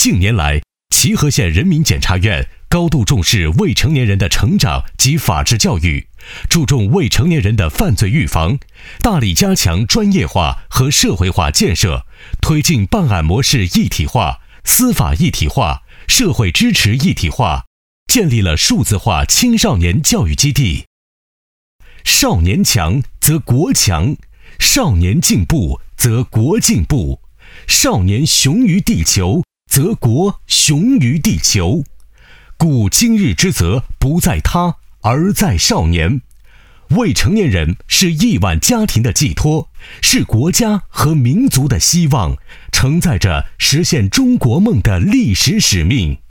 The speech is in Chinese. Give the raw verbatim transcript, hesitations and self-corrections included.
近年来，齐河县人民检察院高度重视未成年人的成长及法治教育，注重未成年人的犯罪预防，大力加强专业化和社会化建设，推进办案模式一体化、司法一体化、社会支持一体化，建立了数字化青少年教育基地。少年强则国强，少年进步则国进步，少年雄于地球则国雄于地球。故今日之责不在他，而在少年。未成年人是亿万家庭的寄托，是国家和民族的希望，承载着实现中国梦的历史使命。